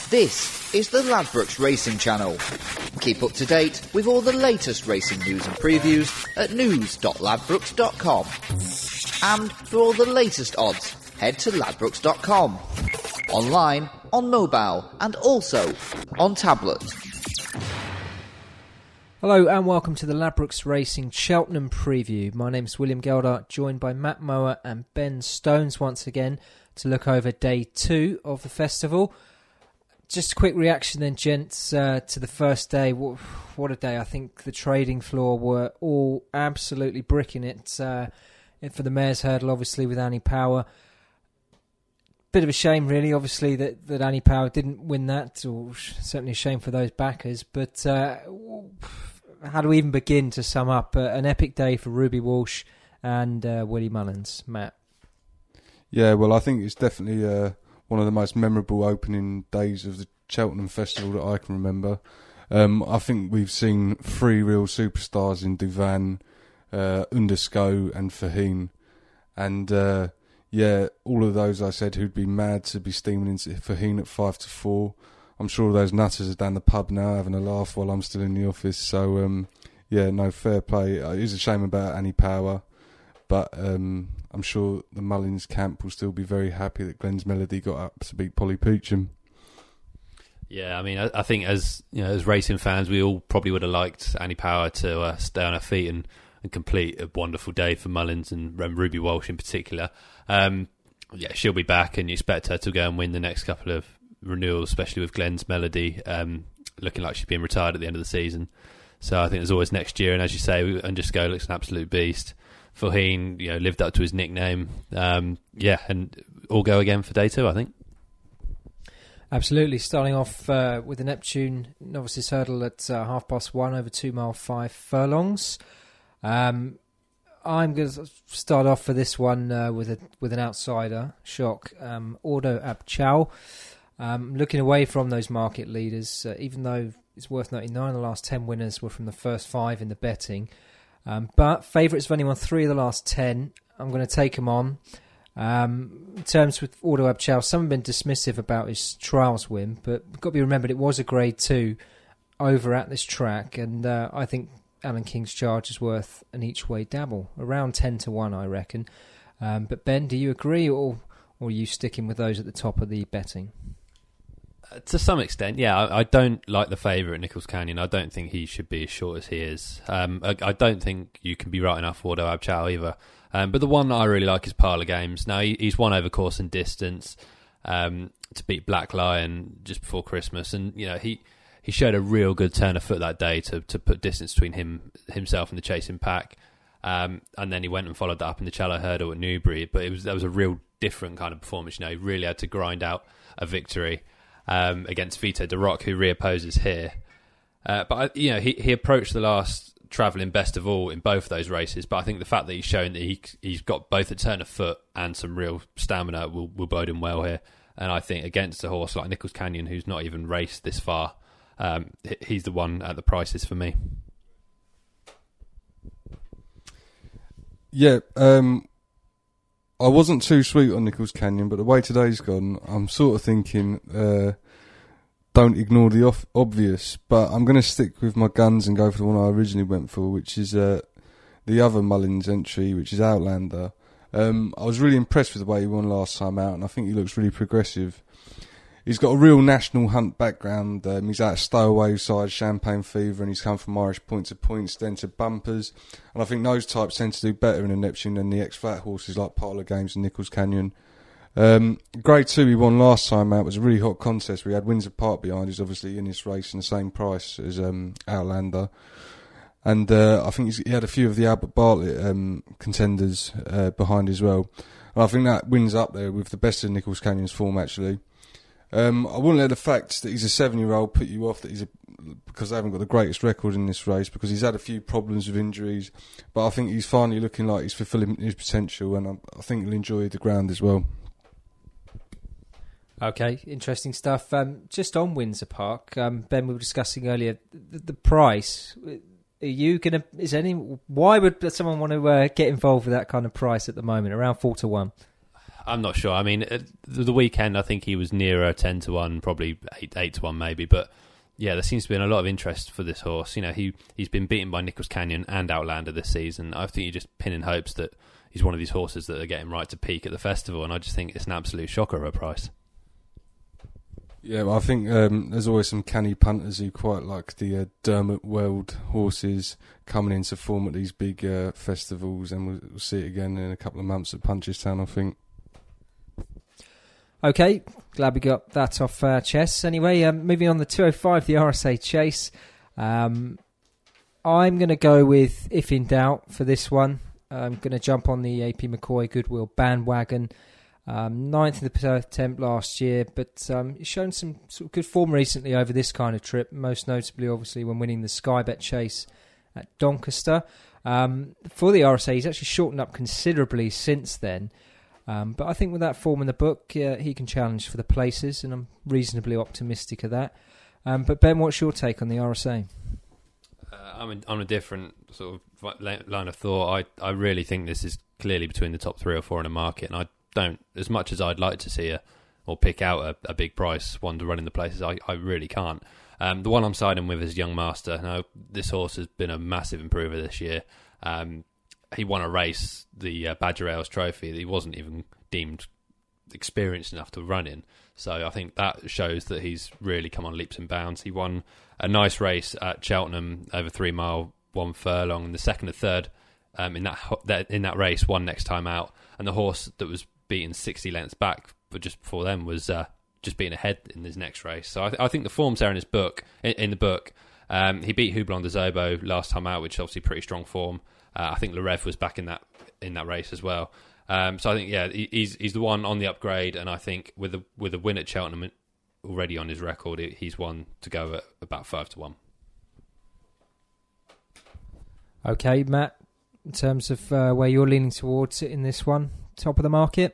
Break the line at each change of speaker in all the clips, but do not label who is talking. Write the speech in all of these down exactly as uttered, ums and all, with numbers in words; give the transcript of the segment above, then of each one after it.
This is the Ladbrokes Racing Channel. Keep up to date with all the latest racing news and previews at news dot ladbrokes dot com. And for all the latest odds, head to ladbrokes dot com. Online, on mobile, and also on tablet.
Hello and welcome to the Ladbrokes Racing Cheltenham preview. My name's William Geldart, joined by Matt Mower and Ben Stones once again to look over day two of the festival. Just a quick reaction then, gents, uh, to the first day. What, what a day. I think the trading floor were all absolutely bricking it uh, for the Mayor's Hurdle, obviously, with Annie Power. Bit of a shame, really, obviously, that, that Annie Power didn't win that, or certainly a shame for those backers. But uh, how do we even begin to sum up uh, an epic day for Ruby Walsh and uh, Willie Mullins? Matt?
Yeah, well, I think it's definitely uh, one of the most memorable opening days of the Cheltenham Festival that I can remember. Um, I think we've seen three real superstars in Duvan, uh, Undersco and Faheen. And... Uh, Yeah, all of those I said who'd be mad to be steaming into Faheen at five to four. I'm sure those nutters are down the pub now having a laugh while I'm still in the office. So, um, yeah, no, fair play. It is a shame about Annie Power, but um, I'm sure the Mullins camp will still be very happy that Glenn's Melody got up to beat Polly Peacham.
Yeah, I mean, I, I think as you know, as racing fans, we all probably would have liked Annie Power to uh, stay on her feet and, and complete a wonderful day for Mullins and um, Ruby Walsh in particular. Um, yeah, she'll be back, and you expect her to go and win the next couple of renewals, especially with Glenn's Melody um, looking like she's being retired at the end of the season. So I think there's always next year, and as you say, Undersco looks an absolute beast. Faheen, you know, lived up to his nickname. Um, yeah, and all go again for day two, I think.
Absolutely. Starting off uh, with the Neptune Novices Hurdle at uh, half past one over two mile five furlongs. Um, I'm going to start off for this one uh, with a with an outsider shock. Um, Ordo Abchal. Um, looking away from those market leaders, uh, even though it's worth noting nine of the last ten winners were from the first five in the betting. Um, but favourites have only won three of the last ten. I'm going to take them on. Um, in terms with Ordo Abchal, some have been dismissive about his trials win, but it's got to be remembered it was a grade two over at this track, and uh, I think Alan King's Charge is worth an each-way dabble, around ten to one, I reckon. Um, but Ben, do you agree, or, or are you sticking with those at the top of the betting?
Uh, to some extent, yeah. I, I don't like the favourite, Nichols Canyon. I don't think he should be as short as he is. Um, I, I don't think you can be right enough for Ordo Abchal either. Um, but the one that I really like is Parlour Games. Now, he, he's won over course and distance um, to beat Black Lion just before Christmas. And, you know, he... He showed a real good turn of foot that day to, to put distance between him himself and the chasing pack, um, and then he went and followed that up in the Challow Hurdle at Newbury. But it was that was a real different kind of performance. You know, he really had to grind out a victory um, against Vito De Rock, who reopposes here. Uh, but you know, he he approached the last travelling best of all in both of those races. But I think the fact that he's shown that he he's got both a turn of foot and some real stamina will will bode him well here. And I think against a horse like Nichols Canyon, who's not even raced this far. Um, he's the one at the prices for me.
Yeah, um, I wasn't too sweet on Nichols Canyon, but the way today's gone, I'm sort of thinking, uh, don't ignore the off- obvious. But I'm going to stick with my guns and go for the one I originally went for, which is uh, the other Mullins entry, which is Outlander. Um, I was really impressed with the way he won last time out, and I think he looks really progressive. He's got a real national hunt background. Um, he's out of Stowaway side, Champagne Fever, and he's come from Irish Point to Points, then to Bumpers. And I think those types tend to do better in a Neptune than the ex-flat horses like Parlour Games and Nichols Canyon. Um, grade two he won last time out was a really hot contest. We had Windsor Park behind, who's obviously in this race in the same price as um, Outlander. And uh, I think he's, he had a few of the Albert Bartlett um, contenders uh, behind as well. And I think that wins up there with the best of Nichols Canyon's form, actually. Um, I wouldn't let the fact that he's a seven-year-old put you off that he's a, because they haven't got the greatest record in this race, because he's had a few problems with injuries, but I think he's finally looking like he's fulfilling his potential, and I, I think he'll enjoy the ground as well.
Okay, interesting stuff. Um, just on Windsor Park, um, Ben, we were discussing earlier the, the price. Are you gonna? Is any? Why would someone want to uh, get involved with that kind of price at the moment, around four to one?
I'm not sure. I mean, uh, the the weekend, I think he was nearer ten to one, probably eight, eight to one maybe. But yeah, there seems to be a lot of interest for this horse. You know, he, he's been beaten by Nichols Canyon and Outlander this season. I think you're just pinning hopes that he's one of these horses that are getting right to peak at the festival. And I just think it's an absolute shocker of a price.
Yeah, well, I think um, there's always some canny punters who quite like the uh, Dermot Weld horses coming into form at these big uh, festivals, and we'll, we'll see it again in a couple of months at Punchestown, I think.
Okay, glad we got that off our chests. Anyway, um, moving on the two oh five, the R S A Chase. Um, I'm going to go with If in Doubt for this one. I'm going to jump on the A P McCoy Goodwill bandwagon. Um, ninth in the attempt last year, but um, he's shown some sort of good form recently over this kind of trip, most notably, obviously, when winning the Sky Bet Chase at Doncaster. Um, for the R S A, he's actually shortened up considerably since then, um, but I think with that form in the book, uh, he can challenge for the places, and I'm reasonably optimistic of that. Um, but Ben, what's your take on the R S A?
Uh, I'm in, on a different sort of line of thought. I, I really think this is clearly between the top three or four in the market, and I don't, as much as I'd like to see a or pick out a, a big price one to run in the places, I, I really can't. Um, the one I'm siding with is Young Master. Now, this horse has been a massive improver this year. Um, he won a race, the uh, Badger Ales Trophy, that he wasn't even deemed experienced enough to run in. So I think that shows that he's really come on leaps and bounds. He won a nice race at Cheltenham over three mile, one furlong, and the second and third um, in that, that in that race, won next time out. And the horse that was beaten sixty lengths back, but just before them was uh, just being ahead in his next race. So I, th- I think the form's there in his book. In, in the book, um, he beat Houblon de Zobo last time out, which is obviously pretty strong form. Uh, I think Le Rêve was back in that in that race as well. Um, so I think yeah, he, he's he's the one on the upgrade, and I think with a with a win at Cheltenham already on his record, he's one to go at about five to one.
Okay, Matt. In terms of uh, where you're leaning towards it in this one, top of the market?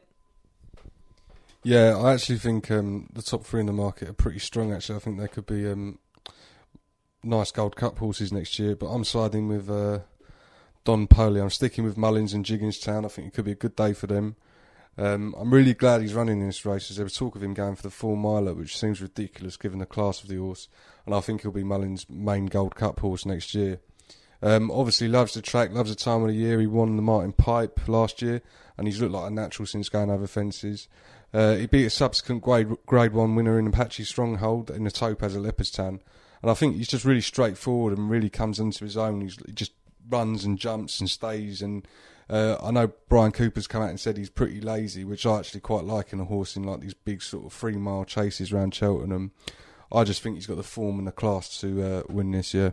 Yeah, I actually think um, the top three in the market are pretty strong, actually. I think they could be um, nice Gold Cup horses next year, but I'm siding with uh, Don Poli. I'm sticking with Mullins and Jigginstown. I think it could be a good day for them. Um, I'm really glad he's running in this race, as there was talk of him going for the four miler, which seems ridiculous given the class of the horse, and I think he'll be Mullins' main Gold Cup horse next year. Um, obviously loves the track, loves the time of the year. He won the Martin Pipe last year, and he's looked like a natural since going over fences. Uh, he beat a subsequent grade, grade one winner in Apache Stronghold in the Topaz at Leopardstown, and I think he's just really straightforward and really comes into his own. He's, he just runs and jumps and stays, and uh, I know Brian Cooper's come out and said he's pretty lazy, which I actually quite like in a horse in like these big sort of three mile chases around Cheltenham. I just think he's got the form and the class to uh, win this year.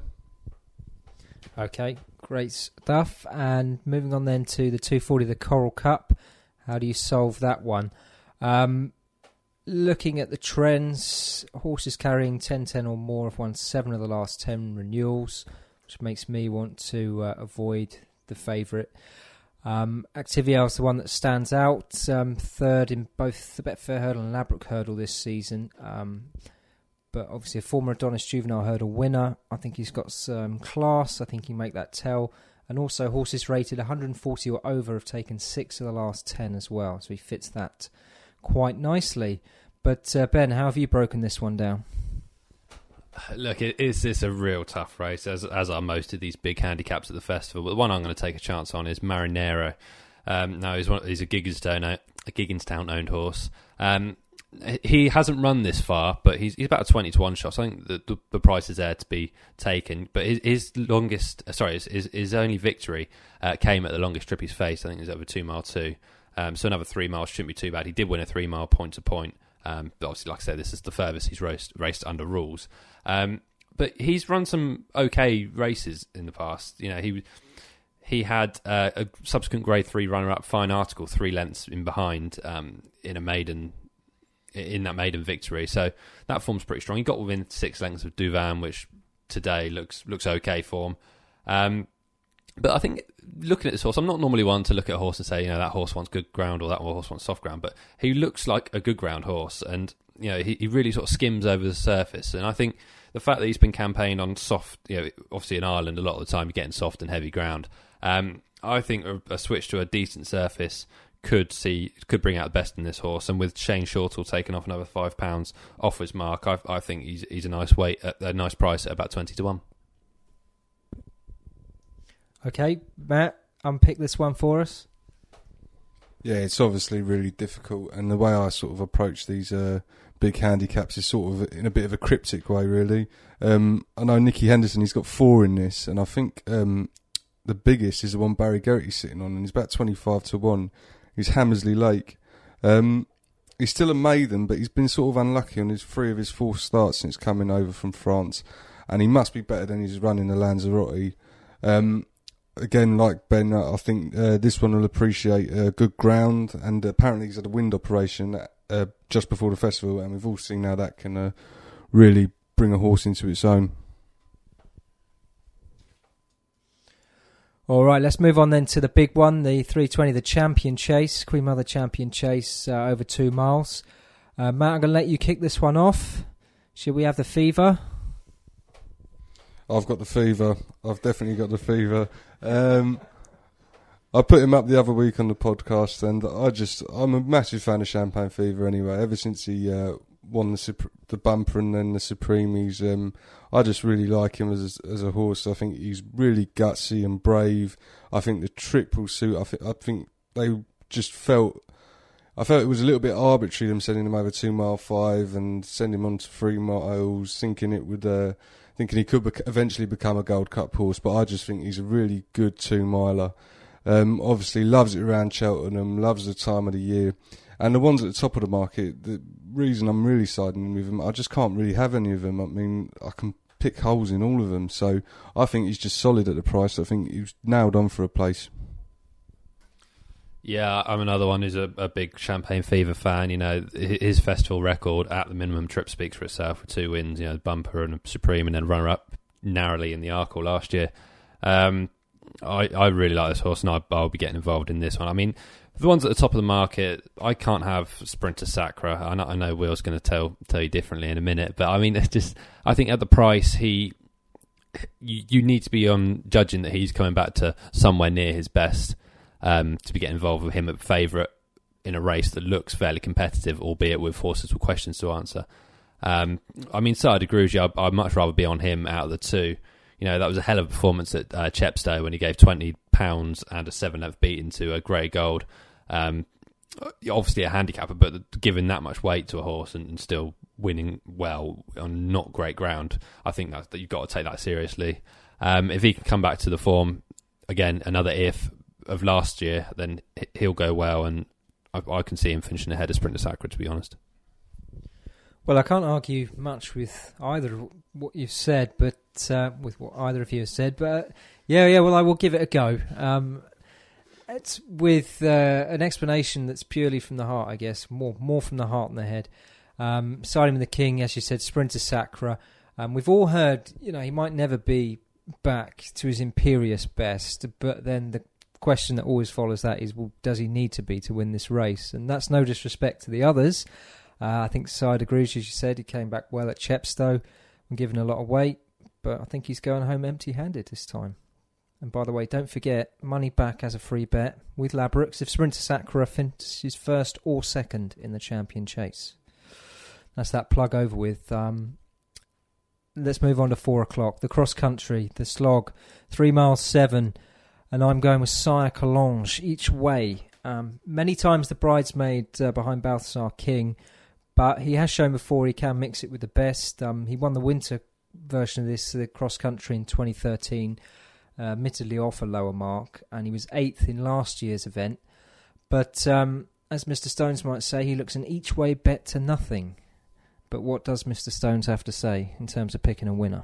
Okay, great stuff. And moving on then to the two forty, the Coral Cup. How do you solve that one? Um, looking at the trends, horses carrying ten ten or more have won seven of the last ten renewals, which makes me want to uh, avoid the favourite. Um, Activial is the one that stands out, um, third in both the Betfair Hurdle and Ladbroke Hurdle this season. Um, But obviously a former Adonis Juvenile Hurdle winner. I think he's got some class. I think he can make that tell. And also horses rated one forty or over have taken six of the last ten as well. So he fits that quite nicely. But uh, Ben, how have you broken this one down?
Look, it is this a real tough race, as as are most of these big handicaps at the festival. But the one I'm going to take a chance on is Marinero. Um, now he's one, he's a Gigginstown a Gigginstown owned horse. Um, He hasn't run this far, but he's he's about a twenty to one shot. So I think the, the, the price is there to be taken. But his, his longest, sorry, his, his, his only victory uh, came at the longest trip he's faced. I think it was over two mile two. Um, so another three miles shouldn't be too bad. He did win a three mile point to point. Um, but obviously, like I said, this is the furthest he's raced, raced under rules. Um, but he's run some okay races in the past. You know, he he had uh, a subsequent Grade Three runner-up, Fine Article, three lengths in behind um, in a maiden. in that maiden victory, so that form's pretty strong. He got within six lengths of Duvan, which today looks looks okay for him. Um, but I think looking at this horse, I'm not normally one to look at a horse and say, you know, that horse wants good ground or that horse wants soft ground, but he looks like a good ground horse, and you know, he, he really sort of skims over the surface. And I think the fact that he's been campaigned on soft, you know, obviously in Ireland a lot of the time you're getting soft and heavy ground. Um, I think a, a switch to a decent surface could see could bring out the best in this horse. And with Shane Shortall taking off another five pounds off his mark, I, I think he's he's a nice weight at a nice price at about twenty to one.
Okay, Matt, unpick this one for us.
Yeah, it's obviously really difficult, and the way I sort of approach these uh, big handicaps is sort of in a bit of a cryptic way, really. Um, I know Nicky Henderson, he's got four in this, and I think um, the biggest is the one Barry Geraghty's sitting on, and he's about twenty-five to one. He's Hammersley Lake. Um, he's still a maiden, but he's been sort of unlucky on his three of his four starts since coming over from France, and he must be better than he's running the Lanzarote. Um, Again, like Ben, I think uh, this one will appreciate uh, good ground, and apparently he's had a wind operation uh, just before the festival, and we've all seen how that can uh, really bring a horse into its own.
All right, let's move on then to the big one, the three twenty, the Champion Chase, Queen Mother Champion Chase, uh, over two miles. Uh, Matt, I'm going to let you kick this one off. Should we have the fever?
I've got the fever. I've definitely got the fever. Um, I put him up the other week on the podcast, and I just, I'm a massive fan of Champagne Fever anyway. Ever since he uh, won the Supre- the bumper and then the Supreme, he's, um, I just really like him as a, as a horse. I think he's really gutsy and brave. I think the triple suit, I, th- I think they just felt, I felt it was a little bit arbitrary them sending him over two mile five and sending him on to three miles, thinking it would... Uh, thinking he could bec- eventually become a Gold Cup horse, but I just think he's a really good two-miler. Um, obviously loves it around Cheltenham, loves the time of the year. And the ones at the top of the market, the reason I'm really siding with him, I just can't really have any of them. I mean, I can pick holes in all of them. So I think he's just solid at the price. I think he's nailed on for a place.
Yeah, I'm another one who's a, a big Champagne Fever fan. You know, his festival record at the minimum trip speaks for itself with two wins, you know, bumper and a Supreme, and then runner-up narrowly in the Arkle last year. Um, I, I really like this horse, and I, I'll be getting involved in this one. I mean, the ones at the top of the market, I can't have Sprinter Sacra. I know, I know Will's going to tell tell you differently in a minute, but I mean, it's just, I think at the price, he, you, you need to be on judging that he's coming back to somewhere near his best. Um, to be getting involved with him at favourite in a race that looks fairly competitive, albeit with horses with questions to answer. Um, I mean, Sire de Grugy, I'd, I'd much rather be on him out of the two. You know, that was a hell of a performance at uh, Chepstow when he gave twenty pounds and a seven-length beating to a Grey Gold. Um, obviously a handicapper, but giving that much weight to a horse and, and still winning well on not great ground, I think that, that you've got to take that seriously. Um, if he can come back to the form, again, another if, of last year, then he'll go well, and I, I can see him finishing ahead of Sprinter Sacra, to be honest.
Well, I can't argue much with either of what you've said, but uh, with what either of you have said, but yeah, yeah, well, I will give it a go. Um, it's with uh, an explanation that's purely from the heart, I guess, more more from the heart than the head. Um, Siding with the King, as you said, Sprinter Sacra. Um, we've all heard, you know, he might never be back to his imperious best, but then the question that always follows that is, well, does he need to be to win this race? And that's no disrespect to the others. Uh, I think Sire de Grugy, as you said, he came back well at Chepstow and given a lot of weight, but I think he's going home empty-handed this time. And by the way, don't forget, money back as a free bet with Ladbrokes if Sprinter Sacra finishes first or second in the Champion Chase. That's that plug over with. Um, let's move on to four o'clock. The cross country, the slog, three miles seven. And I'm going with Sire Collonges each way. Um, many times the bridesmaid uh, behind Balthasar King, but he has shown before he can mix it with the best. Um, he won the winter version of this, the cross country, in twenty thirteen, uh, admittedly off a lower mark, and he was eighth in last year's event. But um, as Mister Stones might say, he looks an each way bet to nothing. But what does Mister Stones have to say in terms of picking a winner?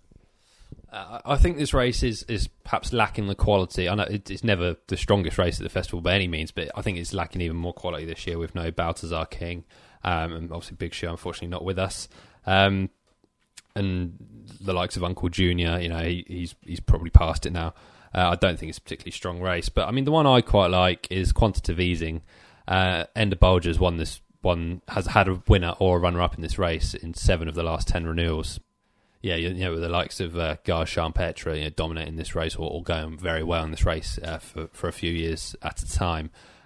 Uh, I think this race is, is perhaps lacking the quality. I know it, it's never the strongest race at the festival by any means, but I think it's lacking even more quality this year with no Balthasar King, um, and obviously Big Show unfortunately not with us, um, and the likes of Uncle Junior. You know, he, he's he's probably past it now. Uh, I don't think it's a particularly strong race, but I mean the one I quite like is Quantitative Easing. Uh, Ender Bolger's won this one, has had a winner or a runner up in this race in seven of the last ten renewals. Yeah, you know, with the likes of uh, Gare Champetre, you know, dominating this race or, or going very well in this race uh, for, for a few years at a time.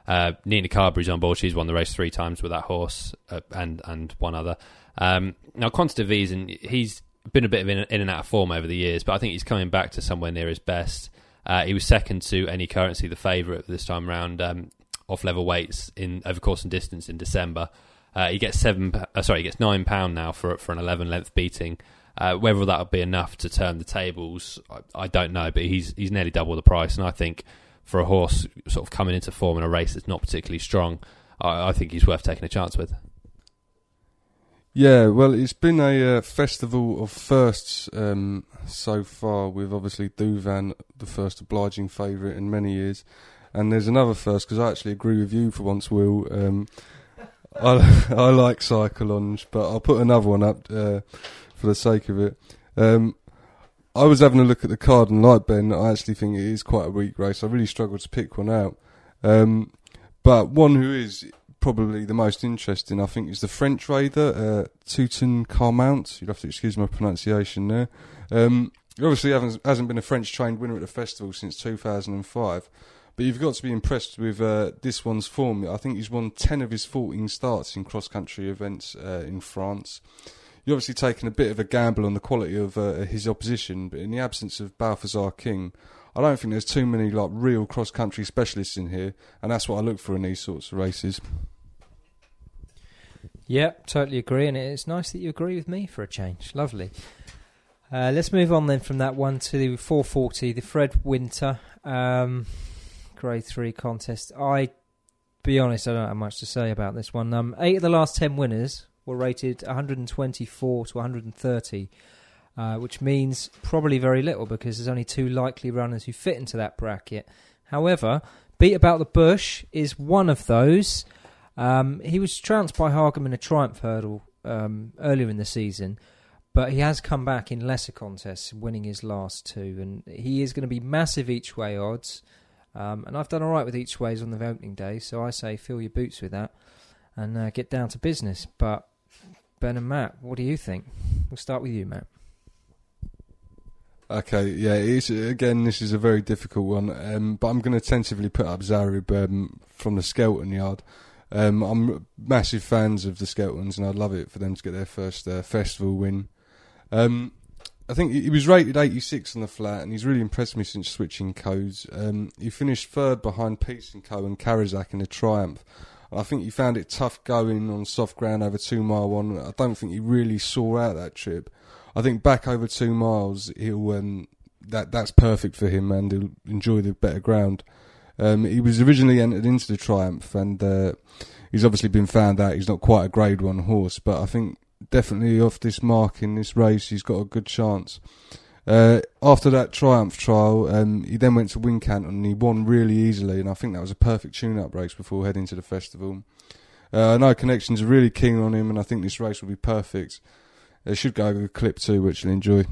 Uh, Nina Carberry's on board. She's won the race three times with that horse uh, and and one other. Um, now, Quantitative Vision, he's been a bit of in, in and out of form over the years, but I think he's coming back to somewhere near his best. Uh, he was second to Any Currency, the favourite this time round, um, off level weights in over course and distance in December. Uh, he gets seven. Uh, sorry, he gets nine pound now for for an eleven length beating. Uh, whether that'll be enough to turn the tables, I, I don't know. But he's he's nearly double the price, and I think for a horse sort of coming into form in a race that's not particularly strong, I, I think he's worth taking a chance with.
Yeah, well, it's been a uh, festival of firsts um, so far, with obviously Douvan, the first obliging favourite in many years. And there's another first, because I actually agree with you for once, Will. Um, I, I like Cyclonge, but I'll put another one up uh, for the sake of it. Um, I was having a look at the card, and like Ben, I actually think it is quite a weak race. I really struggled to pick one out. Um, but one who is probably the most interesting, I think, is the French Raider, uh, Tutankhamount. You'd have to excuse my pronunciation there. Um, he obviously hasn't, hasn't been a French-trained winner at the festival since two thousand five, but you've got to be impressed with uh, this one's form. I think he's won ten of his fourteen starts in cross-country events uh, in France. You're obviously taking a bit of a gamble on the quality of uh, his opposition, but in the absence of Balthazar King, I don't think there's too many like real cross-country specialists in here, and that's what I look for in these sorts of races.
Yep, totally agree, and it's nice that you agree with me for a change. Lovely. Uh, let's move on then from that one to the four forty, the Fred Winter um, Grade three contest. I, be honest, I don't have much to say about this one. Um, eight of the last ten winners were rated one twenty-four to one thirty, uh, which means probably very little because there's only two likely runners who fit into that bracket. However, Beat About the Bush is one of those. Um, he was trounced by Hargam in a Triumph hurdle um, earlier in the season, but he has come back in lesser contests, winning his last two, and he is going to be massive each way odds. Um, and I've done all right with each ways on the opening day, so I say fill your boots with that and uh, get down to business. But Ben and Matt, what do you think? We'll start with you, Matt.
Okay, yeah, it's, again, this is a very difficult one, um, but I'm going to tentatively put up Zarib um, from the Skelton yard. Um, I'm massive fans of the Skeltons, and I'd love it for them to get their first uh, festival win. Um, I think he was rated eighty-six on the flat, and he's really impressed me since switching codes. Um, he finished third behind Peace and Co and Karazak in the Triumph. I think he found it tough going on soft ground over two mile one. I don't think he really saw out that trip. I think back over two miles, he'll um, that that's perfect for him, and he'll enjoy the better ground. Um, he was originally entered into the Triumph, and uh, he's obviously been found out he's not quite a Grade One horse. But I think definitely off this mark in this race, he's got a good chance. Uh, after that Triumph trial, um, he then went to Wincanton and he won really easily, and I think that was a perfect tune-up race before heading to the festival. Uh, I know Connections are really keen on him, and I think this race will be perfect. They should go with a clip too, which you'll enjoy.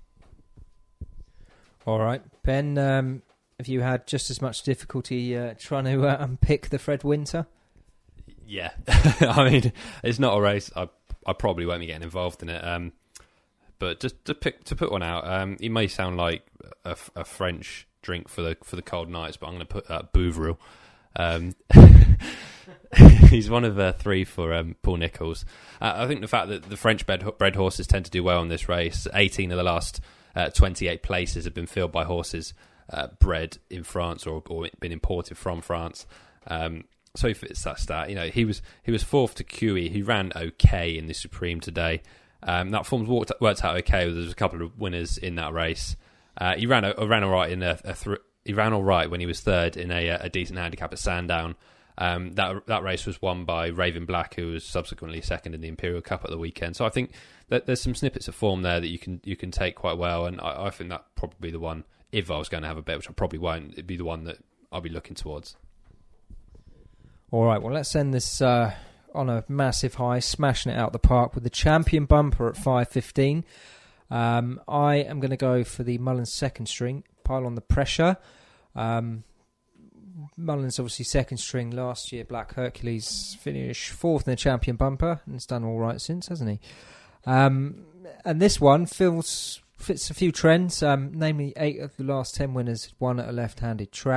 All
right, Ben, um, have you had just as much difficulty uh, trying to uh, unpick the Fred Winter?
Yeah, I mean, it's not a race. I I probably won't be getting involved in it. Um, but just to pick to put one out, um, it may sound like a, a French drink for the for the cold nights, but I'm going to put uh, Bouvril. Um, he's one of uh, three for um, Paul Nicholls. Uh, I think the fact that the French bred, bred horses tend to do well in this race. eighteen of the last uh, twenty-eight places have been filled by horses uh, bred in France or, or been imported from France. Um, so he fits that stat. You know, he was he was fourth to Q E. He ran okay in the Supreme today. Um, that form's worked, worked out okay. There was a couple of winners in that race. Uh, he ran a, ran all right in a, a th- he ran all right when he was third in a, a decent handicap at Sandown. Um, that that race was won by Raven Black, who was subsequently second in the Imperial Cup at the weekend. So I think that there's some snippets of form there that you can you can take quite well, and I, I think that probably the one. If I was going to have a bet, which I probably won't, it'd be the one that I'll be looking towards.
All right, well, let's end this uh, on a massive high, smashing it out the park with the champion bumper at five fifteen. Um, I am going to go for the Mullins second string, Pile on the Pressure. Um, Mullins obviously second string last year. Black Hercules finished fourth in the champion bumper, and it's done all right since, hasn't he? Um, and this one feels... fits a few trends, um, namely eight of the last ten winners won at a left-handed track.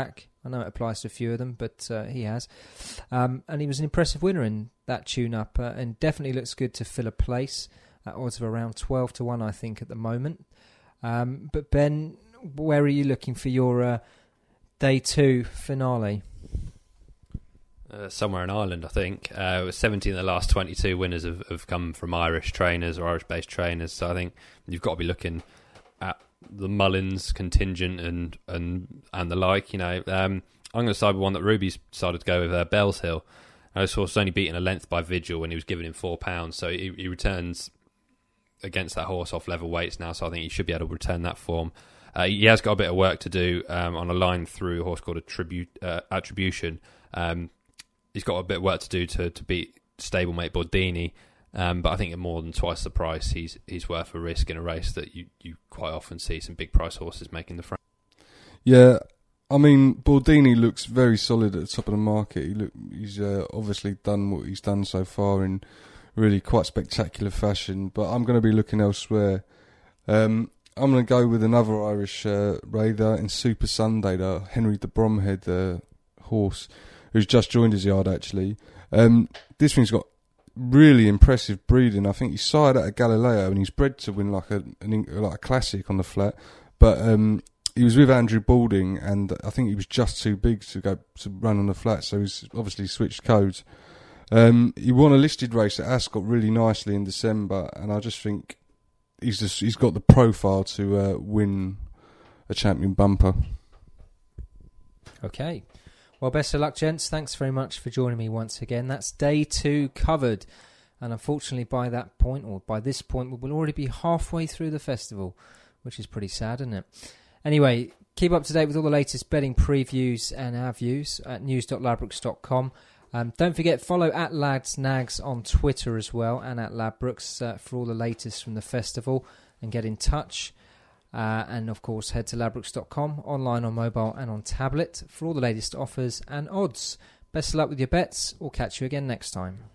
I know it applies to a few of them, but uh, he has. Um, and he was an impressive winner in that tune-up, uh, and definitely looks good to fill a place at odds of around twelve to one, I think, at the moment. Um, but Ben, where are you looking for your uh, day two finale?
Uh, somewhere in Ireland, I think. Uh, seventeen of the last twenty-two winners have, have come from Irish trainers or Irish-based trainers. So I think you've got to be looking at the Mullins contingent and and and the like. You know, um, I'm going to side with one that Ruby's decided to go with, uh, Bells Hill. I saw was only beaten a length by Vigil when he was giving him four pounds. So he, he returns against that horse off level weights now. So I think he should be able to return that form. Uh, he has got a bit of work to do um, on a line through a horse called Attribu- uh, Attribution. Um, he's got a bit of work to do to, to beat stablemate Bordini, um, but I think at more than twice the price, he's he's worth a risk in a race that you, you quite often see some big price horses making the front.
Yeah, I mean, Bordini looks very solid at the top of the market. He look, he's uh, obviously done what he's done so far in really quite spectacular fashion, but I'm going to be looking elsewhere. Um, I'm going to go with another Irish uh, raider in Super Sunday, the Henry de Bromhead uh, horse, who's just joined his yard, actually. Um, this thing's got really impressive breeding. I think he's sired out of Galileo, and he's bred to win like a an, like a classic on the flat. But um, he was with Andrew Balding, and I think he was just too big to go to run on the flat, so he's obviously switched codes. Um, he won a listed race at Ascot really nicely in December, and I just think he's just he's got the profile to uh, win a champion bumper.
Okay. Well, best of luck, gents. Thanks very much for joining me once again. That's day two covered. And unfortunately, by that point, or by this point, we will already be halfway through the festival, which is pretty sad, isn't it? Anyway, keep up to date with all the latest betting previews and our views at news dot ladbrokes dot com. Um, don't forget, follow at Lads Nags on Twitter as well, and at Ladbrokes uh, for all the latest from the festival, and get in touch. Uh, and of course, head to ladbrokes dot com, online on mobile and on tablet, for all the latest offers and odds. Best of luck with your bets. We'll catch you again next time.